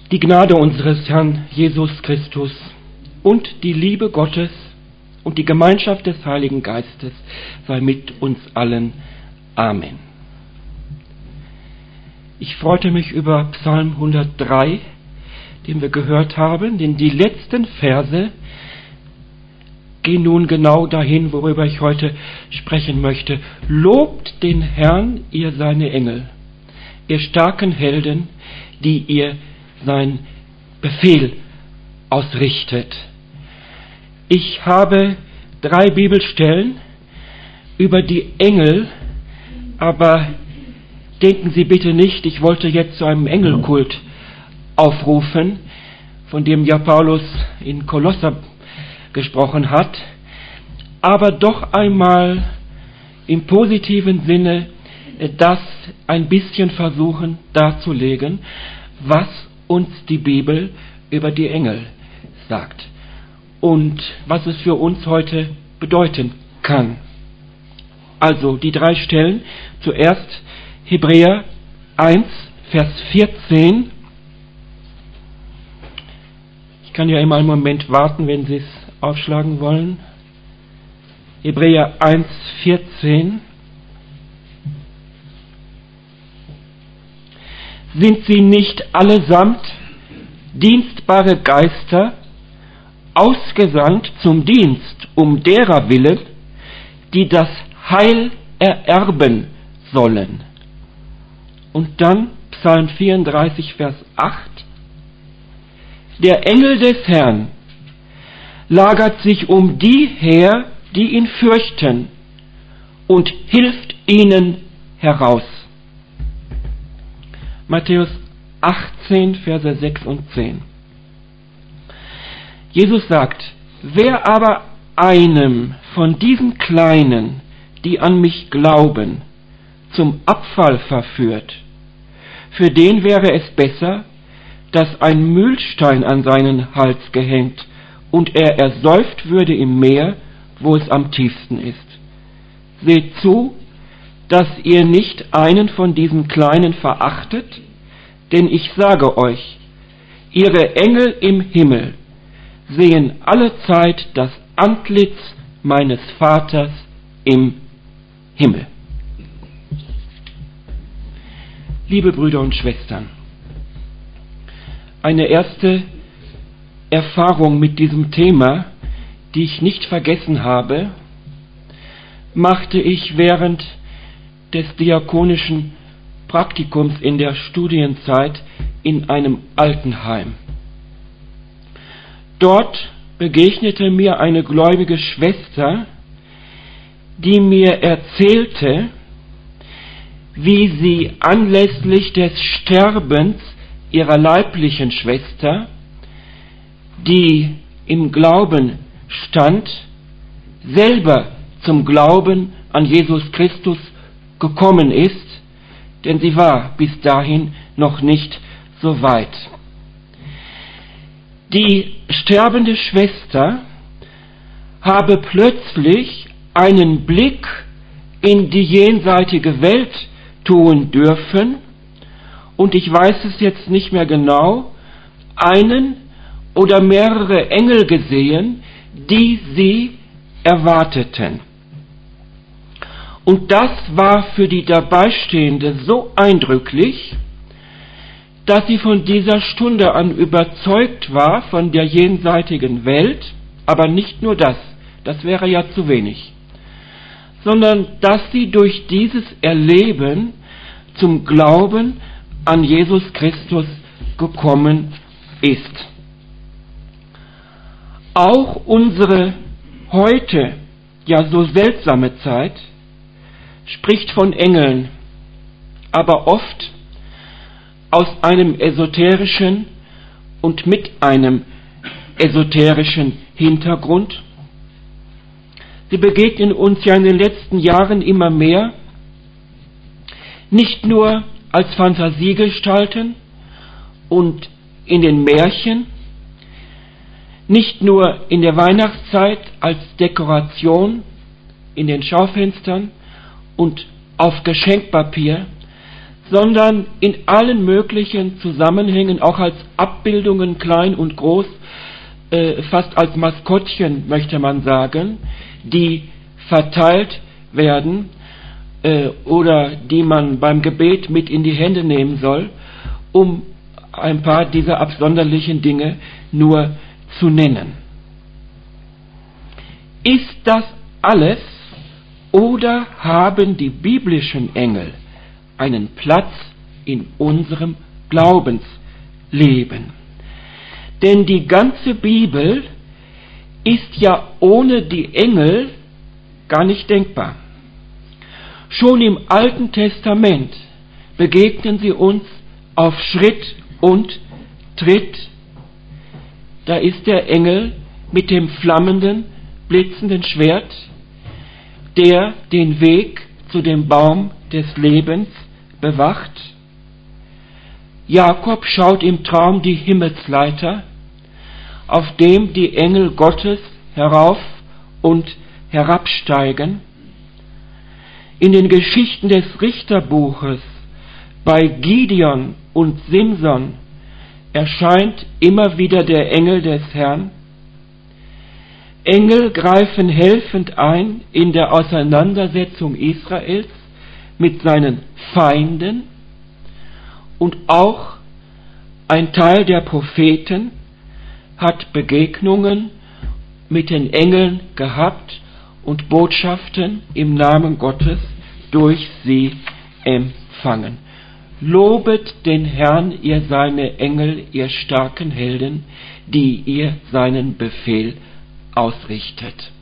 Die Gnade unseres Herrn Jesus Christus und die Liebe Gottes und die Gemeinschaft des Heiligen Geistes sei mit uns allen. Amen. Ich freute mich über Psalm 103, den wir gehört haben, denn die letzten Verse gehen nun genau dahin, worüber ich heute sprechen möchte. Lobt den Herrn, ihr seine Engel, ihr starken Helden, die ihr sein Befehl ausrichtet. Ich habe 3 Bibelstellen über die Engel, aber denken Sie bitte nicht, ich wollte jetzt zu einem Engelkult aufrufen, von dem ja Paulus in Kolosser gesprochen hat, aber doch einmal im positiven Sinne das ein bisschen versuchen darzulegen, was uns die Bibel über die Engel sagt und was es für uns heute bedeuten kann. Also die 3 Stellen. Zuerst Hebräer 1, Vers 14. Ich kann ja immer einen Moment warten, wenn Sie es aufschlagen wollen. Hebräer 1, 14. Sind sie nicht allesamt dienstbare Geister, ausgesandt zum Dienst um derer willen, die das Heil ererben sollen? Und dann Psalm 34, Vers 8. Der Engel des Herrn lagert sich um die her, die ihn fürchten, und hilft ihnen heraus. Matthäus 18, Verse 6 und 10. Jesus sagt, wer aber einem von diesen Kleinen, die an mich glauben, zum Abfall verführt, für den wäre es besser, dass ein Mühlstein an seinen Hals gehängt und er ersäuft würde im Meer, wo es am tiefsten ist. Seht zu, dass ihr nicht einen von diesen Kleinen verachtet, denn ich sage euch, ihre Engel im Himmel sehen allezeit das Antlitz meines Vaters im Himmel. Liebe Brüder und Schwestern, eine erste Erfahrung mit diesem Thema, die ich nicht vergessen habe, machte ich während des diakonischen Praktikums in der Studienzeit in einem Altenheim. Dort begegnete mir eine gläubige Schwester, die mir erzählte, wie sie anlässlich des Sterbens ihrer leiblichen Schwester, die im Glauben stand, selber zum Glauben an Jesus Christus gekommen ist, denn sie war bis dahin noch nicht so weit. Die sterbende Schwester habe plötzlich einen Blick in die jenseitige Welt tun dürfen, und ich weiß es jetzt nicht mehr genau, einen oder mehrere Engel gesehen, die sie erwarteten. Und das war für die Dabeistehende so eindrücklich, dass sie von dieser Stunde an überzeugt war von der jenseitigen Welt, aber nicht nur das, das wäre ja zu wenig, sondern dass sie durch dieses Erleben zum Glauben an Jesus Christus gekommen ist. Auch unsere heute ja so seltsame Zeit spricht von Engeln, aber oft aus einem esoterischen und mit einem esoterischen Hintergrund. Sie begegnen uns ja in den letzten Jahren immer mehr, nicht nur als Fantasiegestalten und in den Märchen, nicht nur in der Weihnachtszeit als Dekoration in den Schaufenstern und auf Geschenkpapier, sondern in allen möglichen Zusammenhängen, auch als Abbildungen, klein und groß, fast als Maskottchen, möchte man sagen, die verteilt werden oder die man beim Gebet mit in die Hände nehmen soll, um ein paar dieser absonderlichen Dinge nur zu nennen. Ist das alles oder haben die biblischen Engel einen Platz in unserem Glaubensleben? Denn die ganze Bibel ist ja ohne die Engel gar nicht denkbar. Schon im Alten Testament begegnen sie uns auf Schritt und Tritt. Da ist der Engel mit dem flammenden, blitzenden Schwert, der den Weg zu dem Baum des Lebens bewacht. Jakob schaut im Traum die Himmelsleiter, auf dem die Engel Gottes herauf und herabsteigen. In den Geschichten des Richterbuches bei Gideon und Simson erscheint immer wieder der Engel des Herrn. Engel greifen helfend ein in der Auseinandersetzung Israels mit seinen Feinden, und auch ein Teil der Propheten hat Begegnungen mit den Engeln gehabt und Botschaften im Namen Gottes durch sie empfangen. Lobet den Herrn, ihr seine Engel, ihr starken Helden, die ihr seinen Befehl ausrichtet.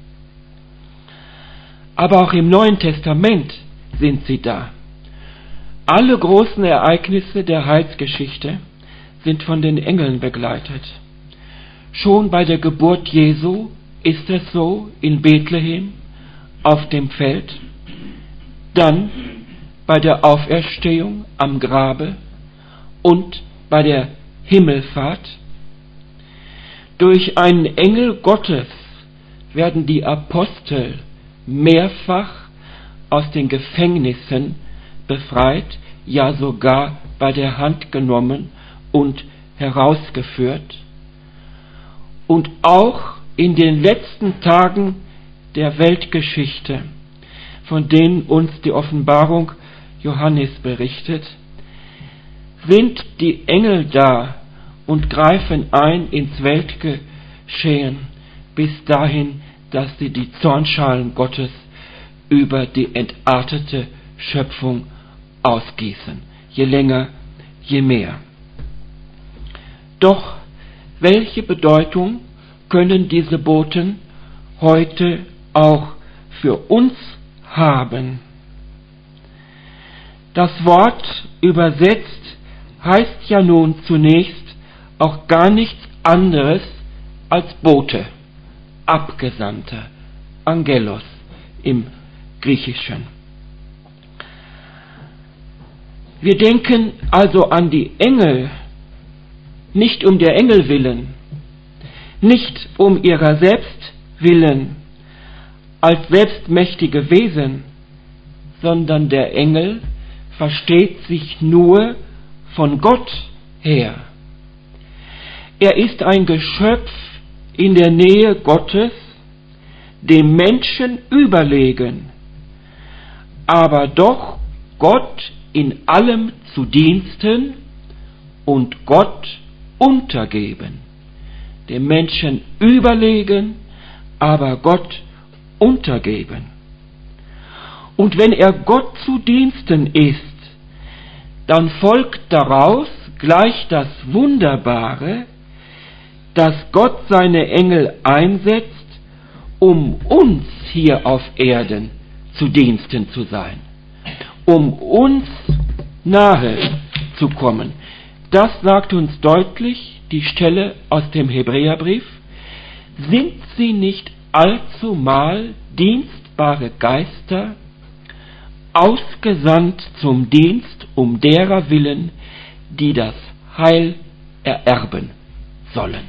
Aber auch im Neuen Testament sind sie da. Alle großen Ereignisse der Heilsgeschichte sind von den Engeln begleitet. Schon bei der Geburt Jesu ist es so in Bethlehem auf dem Feld, dann bei der Auferstehung am Grabe und bei der Himmelfahrt. Durch einen Engel Gottes werden die Apostel mehrfach aus den Gefängnissen befreit, ja sogar bei der Hand genommen und herausgeführt. Und auch in den letzten Tagen der Weltgeschichte, von denen uns die Offenbarung Johannes berichtet, sind die Engel da und greifen ein ins Weltgeschehen, bis dahin, dass sie die Zornschalen Gottes über die entartete Schöpfung ausgießen. Je länger, je mehr. Doch welche Bedeutung können diese Boten heute auch für uns haben? Das Wort übersetzt heißt ja nun zunächst auch gar nichts anderes als Bote, Abgesandter, Angelos im Griechischen. Wir denken also an die Engel, nicht um der Engel willen, nicht um ihrer selbst willen, als selbstmächtige Wesen, sondern der Engel versteht sich nur von Gott her. Er ist ein Geschöpf in der Nähe Gottes, dem Menschen überlegen, aber doch Gott in allem zu diensten und Gott untergeben. Dem Menschen überlegen, aber Gott untergeben. Und wenn er Gott zu Diensten ist, dann folgt daraus gleich das Wunderbare, dass Gott seine Engel einsetzt, um uns hier auf Erden zu Diensten zu sein, um uns nahe zu kommen. Das sagt uns deutlich die Stelle aus dem Hebräerbrief. Sind sie nicht allzumal dienstbare Geister, ausgesandt zum Dienst um derer willen, die das Heil ererben sollen?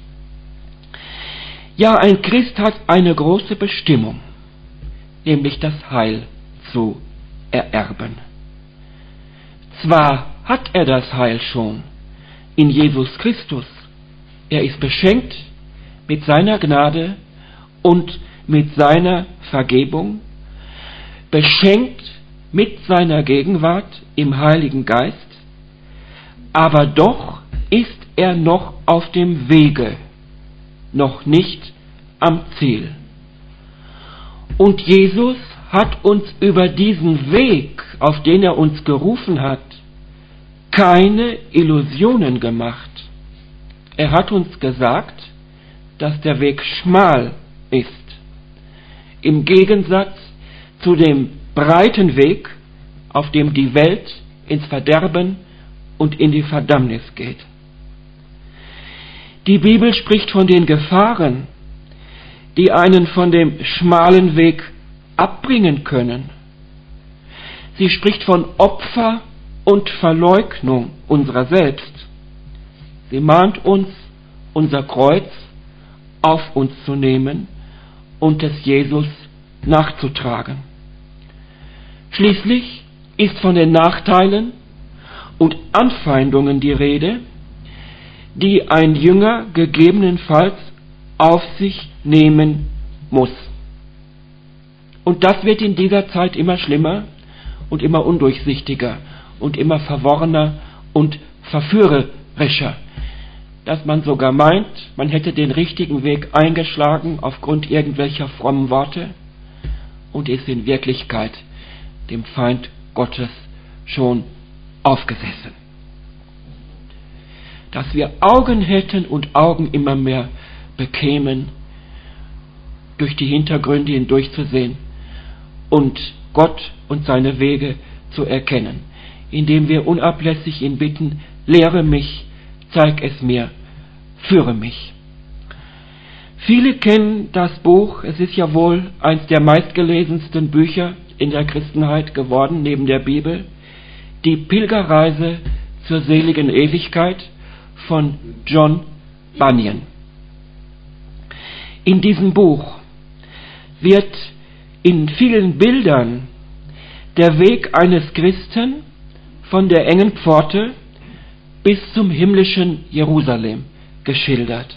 Ja, ein Christ hat eine große Bestimmung, nämlich das Heil zu ererben. Zwar hat er das Heil schon in Jesus Christus. Er ist beschenkt mit seiner Gnade und mit seiner Vergebung, beschenkt mit seiner Gegenwart im Heiligen Geist, aber doch ist er noch auf dem Wege, noch nicht am Ziel. Und Jesus hat uns über diesen Weg, auf den er uns gerufen hat, keine Illusionen gemacht. Er hat uns gesagt, dass der Weg schmal ist, im Gegensatz zu dem breiten Weg, auf dem die Welt ins Verderben und in die Verdammnis geht. Die Bibel spricht von den Gefahren, die einen von dem schmalen Weg abbringen können. Sie spricht von Opfer und Verleugnung unserer selbst. Sie mahnt uns, unser Kreuz auf uns zu nehmen und es Jesus nachzutragen. Schließlich ist von den Nachteilen und Anfeindungen die Rede, die ein Jünger gegebenenfalls auf sich nehmen muss. Und das wird in dieser Zeit immer schlimmer und immer undurchsichtiger und immer verworrener und verführerischer, dass man sogar meint, man hätte den richtigen Weg eingeschlagen aufgrund irgendwelcher frommen Worte und ist in Wirklichkeit dem Feind Gottes schon aufgesessen. Dass wir Augen hätten und Augen immer mehr bekämen, durch die Hintergründe hindurchzusehen und Gott und seine Wege zu erkennen, indem wir unablässig ihn bitten, lehre mich, zeig es mir, führe mich. Viele kennen das Buch, es ist ja wohl eins der meistgelesensten Bücher in der Christenheit geworden, neben der Bibel, die Pilgerreise zur seligen Ewigkeit von John Bunyan. In diesem Buch wird in vielen Bildern der Weg eines Christen von der engen Pforte bis zum himmlischen Jerusalem geschildert.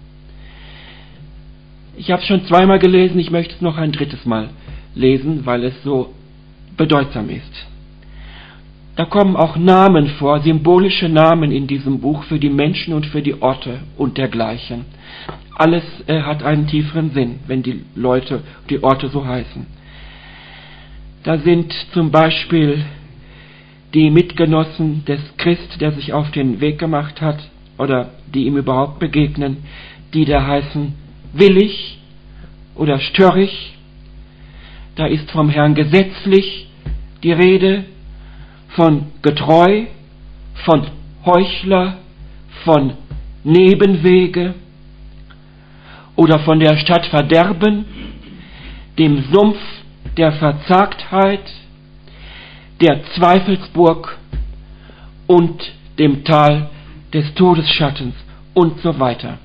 Ich habe es schon zweimal gelesen, ich möchte es noch ein drittes Mal lesen, weil es so bedeutsam ist. Da kommen auch Namen vor, symbolische Namen in diesem Buch für die Menschen und für die Orte und dergleichen. Alles hat einen tieferen Sinn, wenn die Leute, die Orte so heißen. Da sind zum Beispiel die Mitgenossen des Christ, der sich auf den Weg gemacht hat, oder die ihm überhaupt begegnen, die da heißen willig oder störrig. Da ist vom Herrn gesetzlich die Rede, von getreu, von Heuchler, von Nebenwege oder von der Stadt Verderben, dem Sumpf der Verzagtheit, der Zweifelsburg und dem Tal des Todesschattens und so weiter.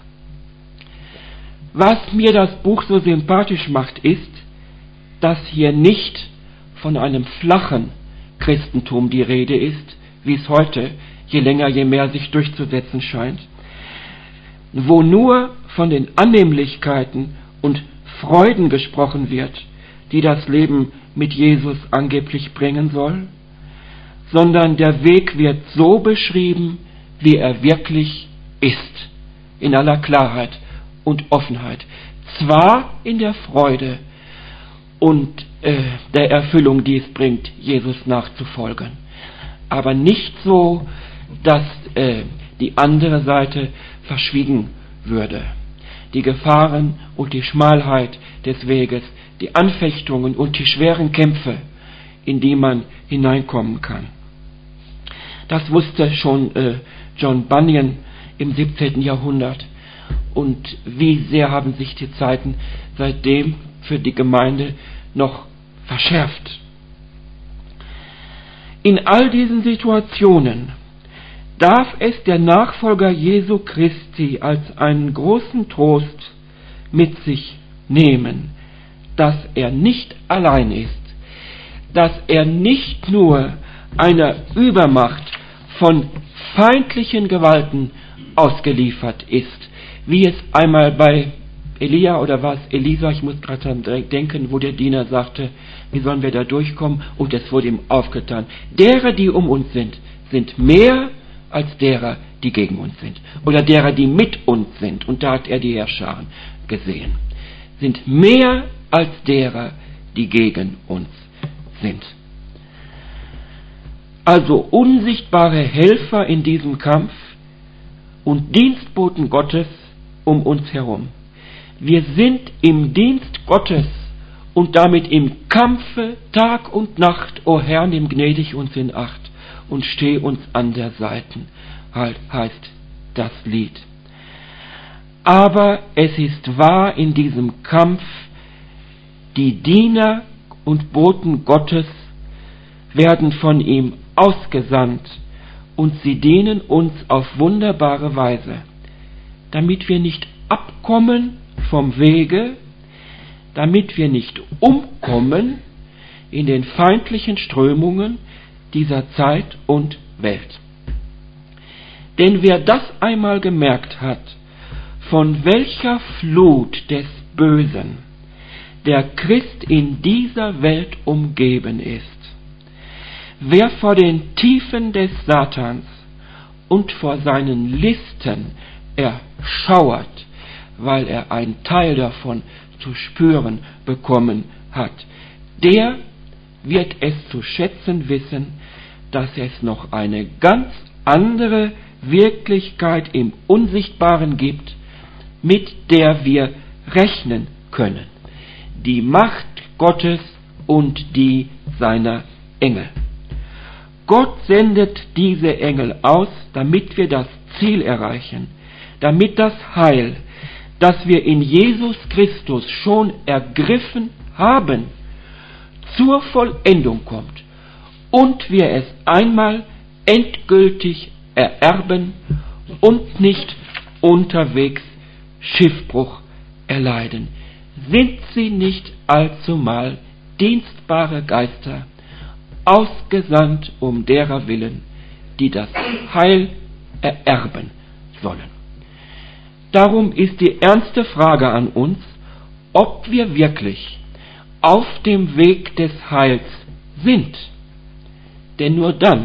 Was mir das Buch so sympathisch macht, ist, dass hier nicht von einem flachen Christentum die Rede ist, wie es heute je länger je mehr sich durchzusetzen scheint, wo nur von den Annehmlichkeiten und Freuden gesprochen wird, die das Leben mit Jesus angeblich bringen soll, sondern der Weg wird so beschrieben, wie er wirklich ist, in aller Klarheit und Offenheit. Zwar in der Freude und der Erfüllung, die es bringt, Jesus nachzufolgen, aber nicht so, dass die andere Seite verschwiegen würde. Die Gefahren und die Schmalheit des Weges, die Anfechtungen und die schweren Kämpfe, in die man hineinkommen kann. Das wusste schon John Bunyan im 17. Jahrhundert. Und wie sehr haben sich die Zeiten seitdem für die Gemeinde noch verschärft. In all diesen Situationen darf es der Nachfolger Jesu Christi als einen großen Trost mit sich nehmen, dass er nicht allein ist, dass er nicht nur einer Übermacht von feindlichen Gewalten ausgeliefert ist, wie es einmal bei Elia oder war es Elisa, ich muss gerade daran denken, wo der Diener sagte, wie sollen wir da durchkommen? Und es wurde ihm aufgetan. Derer, die um uns sind, sind mehr als derer, die gegen uns sind. Oder derer, die mit uns sind. Und da hat er die Heerscharen gesehen. Sind mehr als derer, die gegen uns sind. Also unsichtbare Helfer in diesem Kampf und Dienstboten Gottes um uns herum. Wir sind im Dienst Gottes und damit im Kampfe Tag und Nacht. O Herr, nimm gnädig uns in Acht und steh uns an der Seite, heißt das Lied. Aber es ist wahr, in diesem Kampf, die Diener und Boten Gottes werden von ihm ausgesandt und sie dienen uns auf wunderbare Weise, damit wir nicht abkommen vom Wege, damit wir nicht umkommen in den feindlichen Strömungen dieser Zeit und Welt. Denn wer das einmal gemerkt hat, von welcher Flut des Bösen der Christ in dieser Welt umgeben ist, wer vor den Tiefen des Satans und vor seinen Listen erschauert, weil er einen Teil davon zu spüren bekommen hat, der wird es zu schätzen wissen, dass es noch eine ganz andere Wirklichkeit im Unsichtbaren gibt, mit der wir rechnen können. Die Macht Gottes und die seiner Engel. Gott sendet diese Engel aus, damit wir das Ziel erreichen, damit das Heil, das wir in Jesus Christus schon ergriffen haben, zur Vollendung kommt und wir es einmal endgültig ererben und nicht unterwegs Schiffbruch erleiden. Sind sie nicht allzumal dienstbare Geister, ausgesandt um derer willen, die das Heil ererben sollen? Darum ist die ernste Frage an uns, ob wir wirklich auf dem Weg des Heils sind. Denn nur dann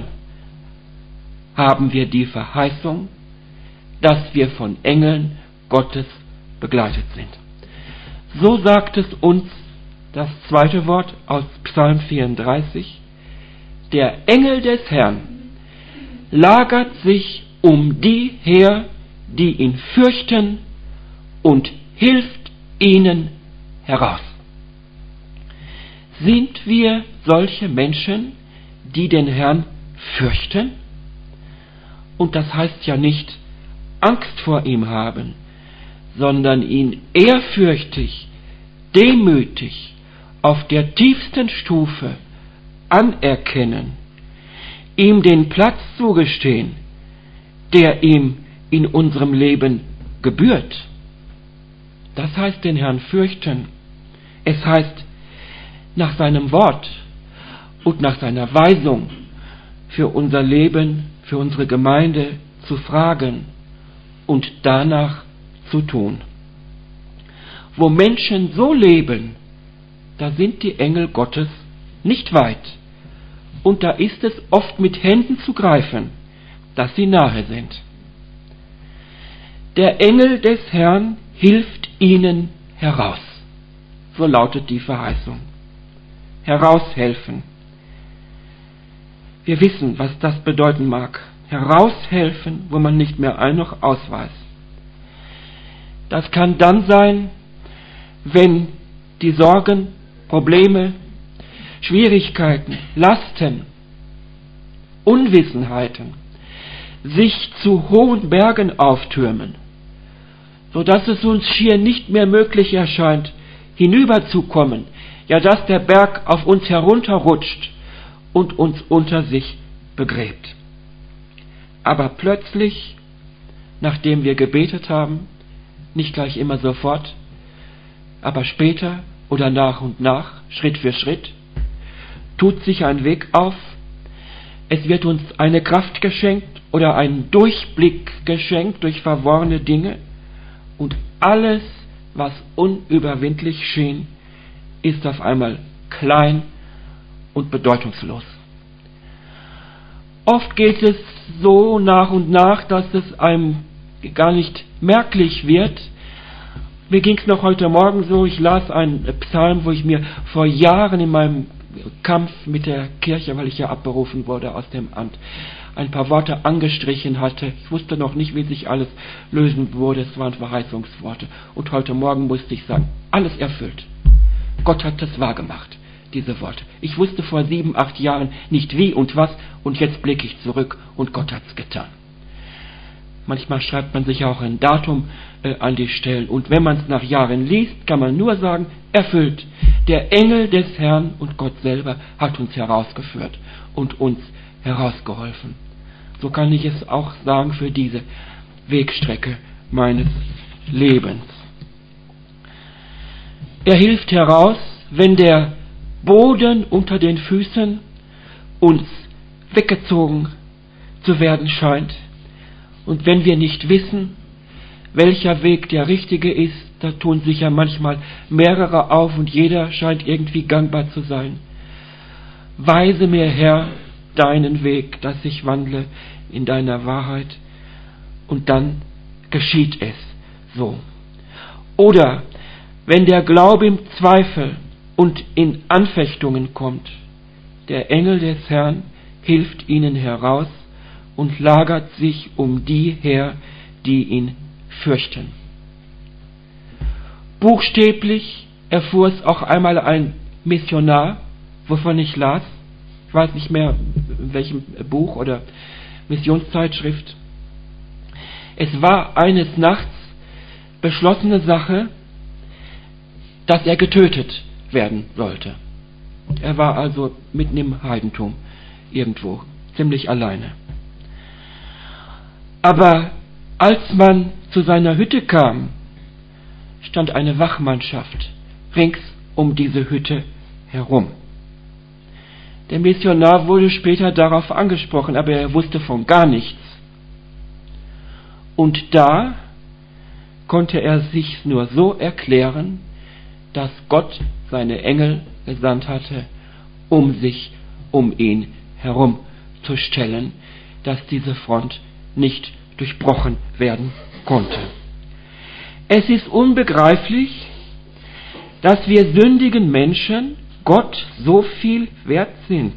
haben wir die Verheißung, dass wir von Engeln Gottes begleitet sind. So sagt es uns das zweite Wort aus Psalm 34. Der Engel des Herrn lagert sich um die her, die ihn fürchten, und hilft ihnen heraus. Sind wir solche Menschen, die den Herrn fürchten? Und das heißt ja nicht Angst vor ihm haben, sondern ihn ehrfürchtig, demütig, auf der tiefsten Stufe anerkennen, ihm den Platz zugestehen, der ihm in unserem Leben gebührt. Das heißt den Herrn fürchten. Es heißt nach seinem Wort und nach seiner Weisung für unser Leben, für unsere Gemeinde zu fragen und danach zu tun. Wo Menschen so leben, da sind die Engel Gottes nicht weit. Und da ist es oft mit Händen zu greifen, dass sie nahe sind. Der Engel des Herrn hilft ihnen heraus. So lautet die Verheißung. Heraushelfen. Wir wissen, was das bedeuten mag. Heraushelfen, wo man nicht mehr ein noch aus weiß. Das kann dann sein, wenn die Sorgen, Probleme, Schwierigkeiten, Lasten, Unwissenheiten sich zu hohen Bergen auftürmen, sodass es uns schier nicht mehr möglich erscheint, hinüberzukommen, ja dass der Berg auf uns herunterrutscht und uns unter sich begräbt. Aber plötzlich, nachdem wir gebetet haben, nicht gleich immer sofort, aber später oder nach und nach, Schritt für Schritt, tut sich ein Weg auf, Es wird uns eine Kraft geschenkt oder ein Durchblick geschenkt durch verworrene Dinge. Und alles, was unüberwindlich schien, ist auf einmal klein und bedeutungslos. Oft geht es so nach und nach, dass es einem gar nicht merklich wird. Mir ging es noch heute Morgen so, ich las einen Psalm, wo ich mir vor Jahren in meinem Kampf mit der Kirche, weil ich ja abberufen wurde aus dem Amt, ein paar Worte angestrichen hatte. Ich wusste noch nicht, wie sich alles lösen würde. Es waren Verheißungsworte. Und heute Morgen musste ich sagen, alles erfüllt. Gott hat das wahrgemacht, diese Worte. Ich wusste vor 7, 8 Jahren nicht wie und was, und jetzt blicke ich zurück und Gott hat's getan. Manchmal schreibt man sich auch ein Datum an die Stellen, und wenn man es nach Jahren liest, kann man nur sagen, erfüllt. Der Engel des Herrn und Gott selber hat uns herausgeführt und uns herausgeholfen. So kann ich es auch sagen für diese Wegstrecke meines Lebens. Er hilft heraus, wenn der Boden unter den Füßen uns weggezogen zu werden scheint. Und wenn wir nicht wissen, welcher Weg der richtige ist, da tun sich ja manchmal mehrere auf und jeder scheint irgendwie gangbar zu sein. Weise mir, Herr, deinen Weg, dass ich wandle in deiner Wahrheit, und dann geschieht es so. Oder wenn der Glaube im Zweifel und in Anfechtungen kommt, der Engel des Herrn hilft ihnen heraus und lagert sich um die her, die ihn fürchten. Buchstäblich erfuhr es auch einmal ein Missionar, wovon ich las, ich weiß nicht mehr in welchem Buch oder Missionszeitschrift. Es war eines Nachts beschlossene Sache, dass er getötet werden sollte. Er war also mitten im Heidentum irgendwo, ziemlich alleine. Aber als man zu seiner Hütte kam, stand eine Wachmannschaft rings um diese Hütte herum. Der Missionar wurde später darauf angesprochen, aber er wusste von gar nichts. Und da konnte er sich nur so erklären, dass Gott seine Engel gesandt hatte, um sich um ihn herumzustellen, dass diese Front nicht durchbrochen werden konnte. Es ist unbegreiflich, dass wir sündigen Menschen Gott so viel wert sind.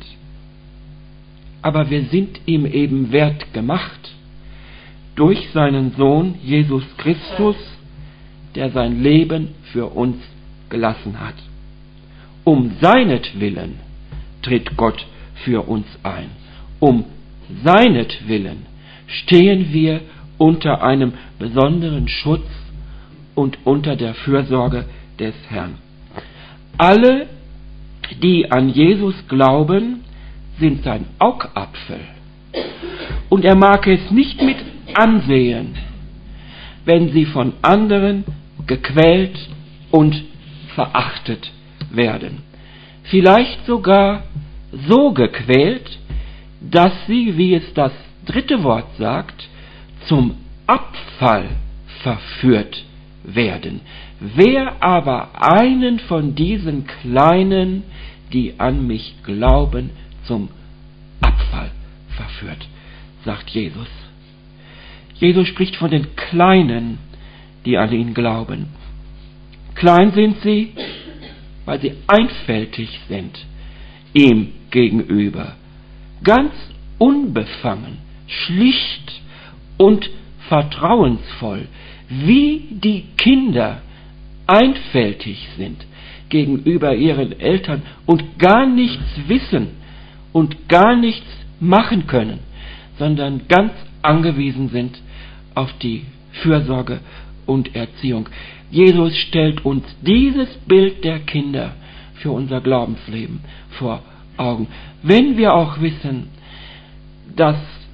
Aber wir sind ihm eben wert gemacht durch seinen Sohn Jesus Christus, der sein Leben für uns gelassen hat. Um seinetwillen tritt Gott für uns ein. Um seinetwillen stehen wir unter einem besonderen Schutz und unter der Fürsorge des Herrn. Alle, die an Jesus glauben, sind sein Augapfel. Und er mag es nicht mit ansehen, wenn sie von anderen gequält und verachtet werden. Vielleicht sogar so gequält, dass sie, wie es das 3. Wort sagt, zum Abfall verführt werden. Wer aber einen von diesen Kleinen, die an mich glauben, zum Abfall verführt, sagt Jesus. Jesus spricht von den Kleinen, die an ihn glauben. Klein sind sie, weil sie einfältig sind ihm gegenüber. Ganz unbefangen, schlicht und vertrauensvoll, wie die Kinder einfältig sind gegenüber ihren Eltern und gar nichts wissen und gar nichts machen können, sondern ganz angewiesen sind auf die Fürsorge und Erziehung. Jesus stellt uns dieses Bild der Kinder für unser Glaubensleben vor Augen. Wenn wir auch wissen, dass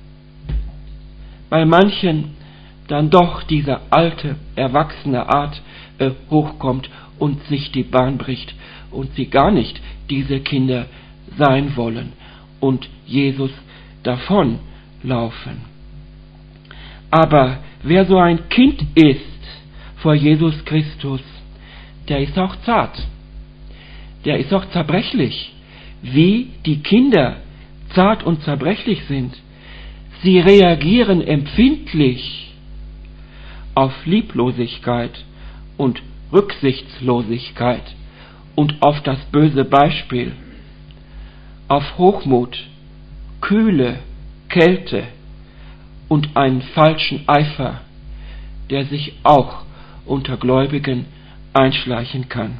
bei manchen dann doch diese alte, erwachsene Art hochkommt und sich die Bahn bricht und sie gar nicht diese Kinder sein wollen und Jesus davonlaufen. Aber wer so ein Kind ist vor Jesus Christus, der ist auch zart. Der ist auch zerbrechlich, wie die Kinder zart und zerbrechlich sind. Sie reagieren empfindlich auf Lieblosigkeit und Rücksichtslosigkeit und auf das böse Beispiel, auf Hochmut, Kühle, Kälte und einen falschen Eifer, der sich auch unter Gläubigen einschleichen kann.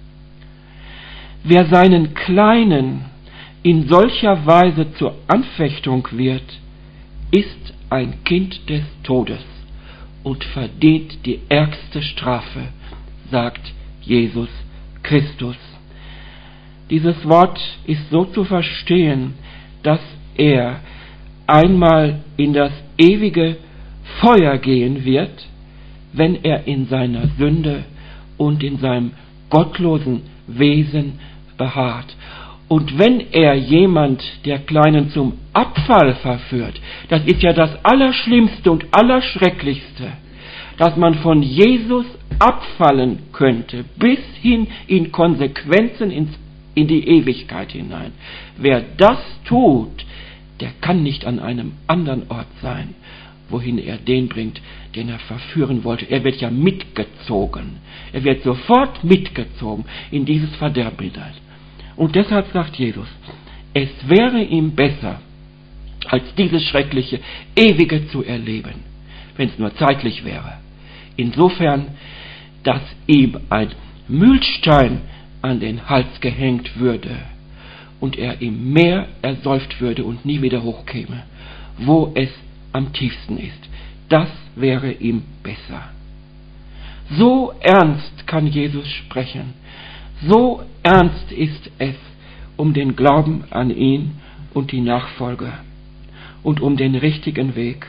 Wer seinen Kleinen in solcher Weise zur Anfechtung wird, ist ein Kind des Todes und verdient die ärgste Strafe, sagt Jesus Christus. Dieses Wort ist so zu verstehen, dass er einmal in das ewige Feuer gehen wird, wenn er in seiner Sünde und in seinem gottlosen Wesen beharrt. Und wenn er jemand der Kleinen zum Abfall verführt, das ist ja das Allerschlimmste und Allerschrecklichste, dass man von Jesus abfallen könnte, bis hin in Konsequenzen in die Ewigkeit hinein. Wer das tut, der kann nicht an einem anderen Ort sein, wohin er den bringt, den er verführen wollte. Er wird ja mitgezogen. Er wird sofort mitgezogen in dieses Verderben hinein. Und deshalb sagt Jesus, es wäre ihm besser, als dieses schreckliche Ewige zu erleben, wenn es nur zeitlich wäre. Insofern, dass ihm ein Mühlstein an den Hals gehängt würde und er im Meer ersäuft würde und nie wieder hochkäme, wo es am tiefsten ist. Das wäre ihm besser. So ernst kann Jesus sprechen. So ernst ist es um den Glauben an ihn und die Nachfolge und um den richtigen Weg.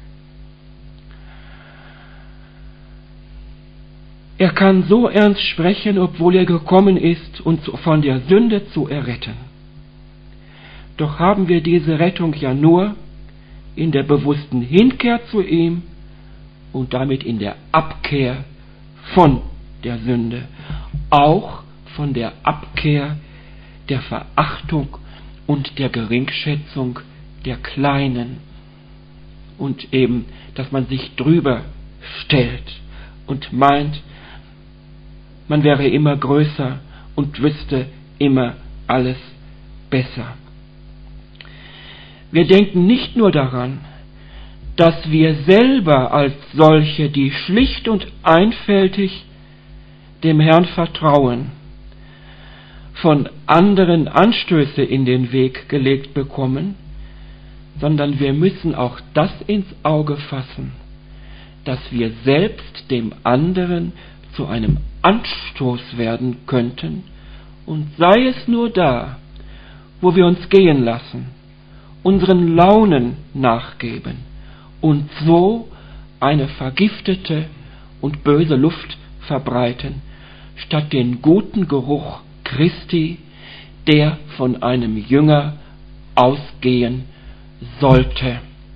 Er kann so ernst sprechen, obwohl er gekommen ist, uns von der Sünde zu erretten. Doch haben wir diese Rettung ja nur in der bewussten Hinkehr zu ihm und damit in der Abkehr von der Sünde, auch von der Abkehr der Verachtung und der Geringschätzung der Kleinen und eben, dass man sich drüber stellt und meint, man wäre immer größer und wüsste immer alles besser. Wir denken nicht nur daran, dass wir selber als solche, die schlicht und einfältig dem Herrn vertrauen, von anderen Anstöße in den Weg gelegt bekommen, sondern wir müssen auch das ins Auge fassen, dass wir selbst dem anderen zu einem Anstoß werden könnten, und sei es nur da, wo wir uns gehen lassen, unseren Launen nachgeben und so eine vergiftete und böse Luft verbreiten, statt den guten Geruch Christi, der von einem Jünger ausgehen sollte.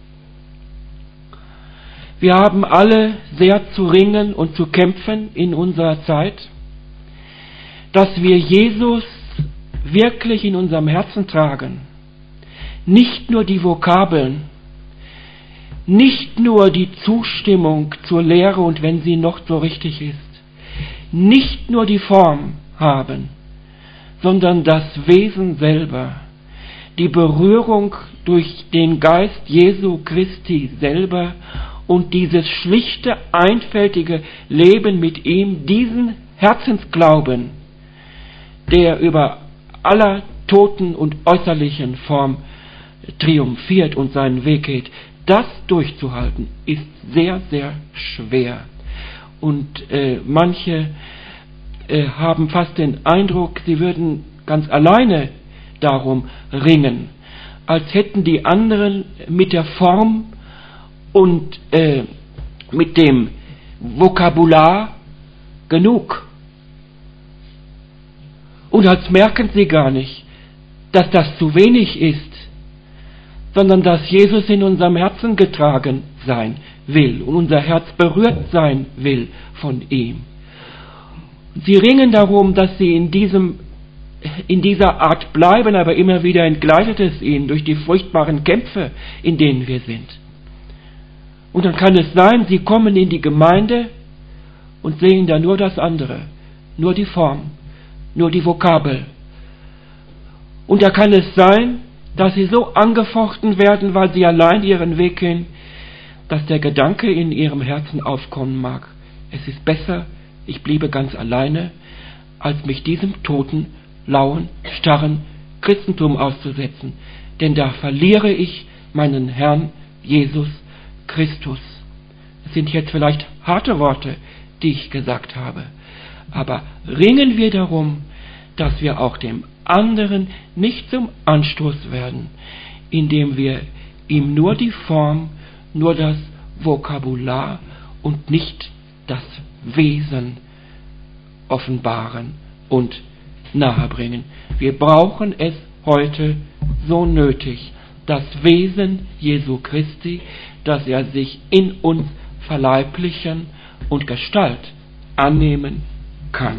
Wir haben alle sehr zu ringen und zu kämpfen in unserer Zeit, dass wir Jesus wirklich in unserem Herzen tragen. Nicht nur die Vokabeln, nicht nur die Zustimmung zur Lehre und wenn sie noch so richtig ist, nicht nur die Form haben, sondern das Wesen selber, die Berührung durch den Geist Jesu Christi selber und dieses schlichte, einfältige Leben mit ihm, diesen Herzensglauben, der über aller toten und äußerlichen Form triumphiert und seinen Weg geht, das durchzuhalten, ist sehr, sehr schwer. Und manche haben fast den Eindruck, sie würden ganz alleine darum ringen, als hätten die anderen mit der Form und mit dem Vokabular genug. Und als merken sie gar nicht, dass das zu wenig ist, sondern dass Jesus in unserem Herzen getragen sein will und unser Herz berührt sein will von ihm. Sie ringen darum, dass sie in dieser Art bleiben, aber immer wieder entgleitet es ihnen durch die furchtbaren Kämpfe, in denen wir sind. Und dann kann es sein, sie kommen in die Gemeinde und sehen da nur das andere, nur die Form, nur die Vokabel. Und da kann es sein, dass sie so angefochten werden, weil sie allein ihren Weg gehen, dass der Gedanke in ihrem Herzen aufkommen mag: Es ist besser, ich bliebe ganz alleine, als mich diesem toten, lauen, starren Christentum auszusetzen. Denn da verliere ich meinen Herrn Jesus Christus. Es sind jetzt vielleicht harte Worte, die ich gesagt habe. Aber ringen wir darum, dass wir auch dem anderen nicht zum Anstoß werden, indem wir ihm nur die Form, nur das Vokabular und nicht das Wesen offenbaren und nahebringen. Wir brauchen es heute so nötig, das Wesen Jesu Christi, dass er sich in uns verleiblichen und Gestalt annehmen kann.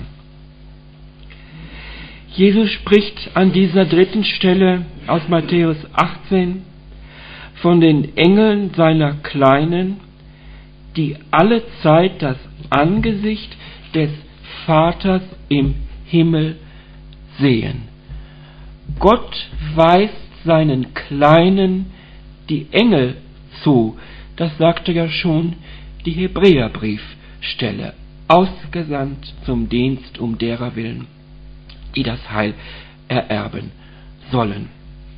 Jesus spricht an dieser dritten Stelle aus Matthäus 18 von den Engeln seiner Kleinen, die alle Zeit das Angesicht des Vaters im Himmel sehen. Gott weist seinen Kleinen die Engel zu. Das sagte ja schon die Hebräerbriefstelle. Ausgesandt zum Dienst um derer willen, die das Heil ererben sollen.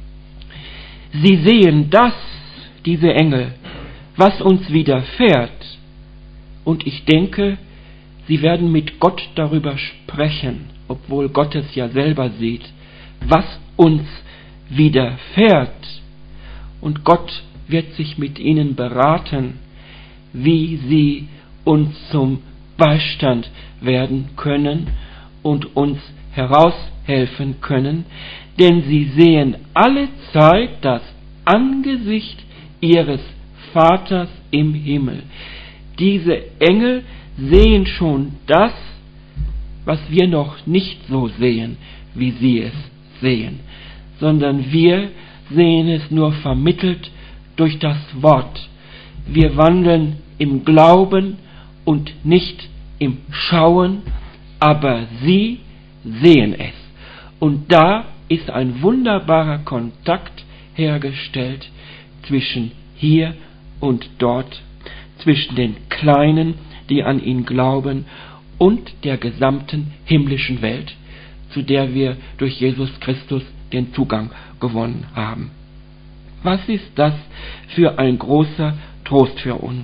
Sie sehen diese Engel, was uns widerfährt. Und ich denke, sie werden mit Gott darüber sprechen, obwohl Gott es ja selber sieht, was uns widerfährt. Und Gott wird sich mit ihnen beraten, wie sie uns zum Beistand werden können und uns heraushelfen können, denn sie sehen alle Zeit das Angesicht ihres Vaters im Himmel. Diese Engel sehen schon das, was wir noch nicht so sehen, wie sie es sehen, sondern wir sehen es nur vermittelt durch das Wort. Wir wandeln im Glauben und nicht im Schauen, aber sie sehen es. Und da ist ein wunderbarer Kontakt hergestellt zwischen hier und dort, zwischen den Kleinen, die an ihn glauben, und der gesamten himmlischen Welt, zu der wir durch Jesus Christus den Zugang gewonnen haben. Was ist das für ein großer Trost für uns?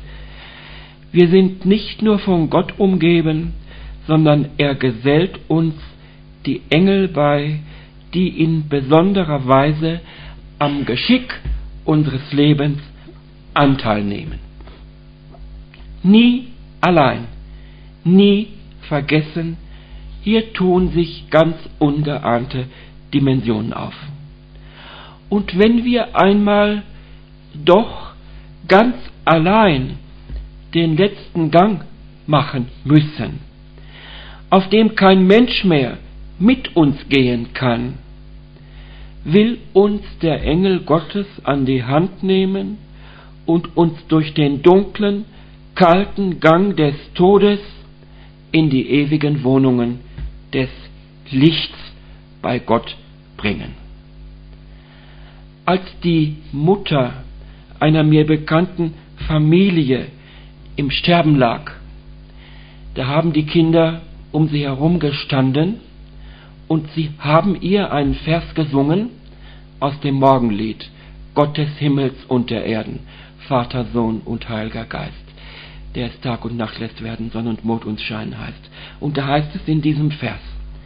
Wir sind nicht nur von Gott umgeben, sondern er gesellt uns die Engel bei, die in besonderer Weise am Geschick unseres Lebens Anteil nehmen. Nie allein, nie vergessen, hier tun sich ganz ungeahnte Dimensionen auf. Und wenn wir einmal doch ganz allein den letzten Gang machen müssen, auf dem kein Mensch mehr mit uns gehen kann, will uns der Engel Gottes an die Hand nehmen und uns durch den dunklen, kalten Gang des Todes in die ewigen Wohnungen des Lichts bei Gott bringen. Als die Mutter einer mir bekannten Familie im Sterben lag, da haben die Kinder um sie herum gestanden und sie haben ihr einen Vers gesungen aus dem Morgenlied: Gott des Himmels und der Erden, Vater, Sohn und Heiliger Geist, der es Tag und Nacht lässt werden, Sonne und Mond uns scheinen heißt. Und da heißt es in diesem Vers: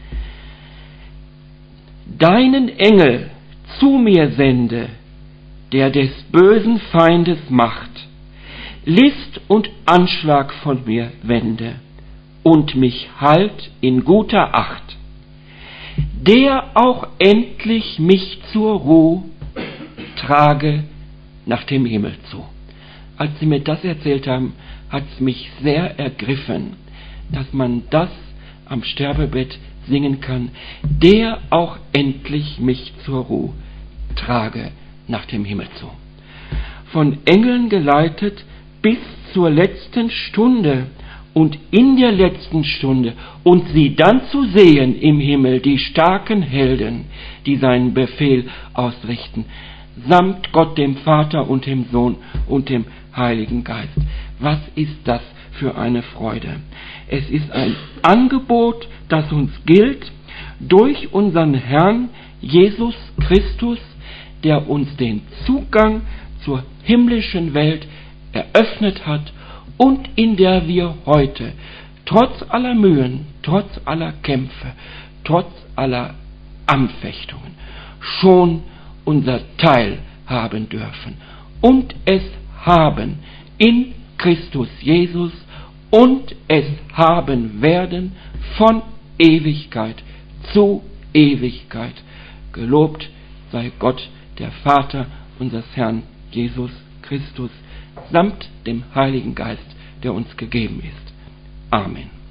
Deinen Engel zu mir sende, der des bösen Feindes Macht, List und Anschlag von mir wende und mich halt in guter Acht, der auch endlich mich zur Ruh trage nach dem Himmel zu. Als sie mir das erzählt haben, hat es mich sehr ergriffen, dass man das am Sterbebett singen kann, der auch endlich mich zur Ruhe trage nach dem Himmel zu. Von Engeln geleitet bis zur letzten Stunde und in der letzten Stunde und sie dann zu sehen im Himmel, die starken Helden, die seinen Befehl ausrichten, samt Gott dem Vater und dem Sohn und dem Heiligen Geist. Was ist das für eine Freude? Es ist ein Angebot, das uns gilt durch unseren Herrn Jesus Christus, der uns den Zugang zur himmlischen Welt eröffnet hat und in der wir heute, trotz aller Mühen, trotz aller Kämpfe, trotz aller Anfechtungen, schon unser Teil haben dürfen und es haben in Christus Jesus und es haben werden von Ewigkeit zu Ewigkeit. Gelobt sei Gott, der Vater unseres Herrn Jesus Christus, samt dem Heiligen Geist, der uns gegeben ist. Amen.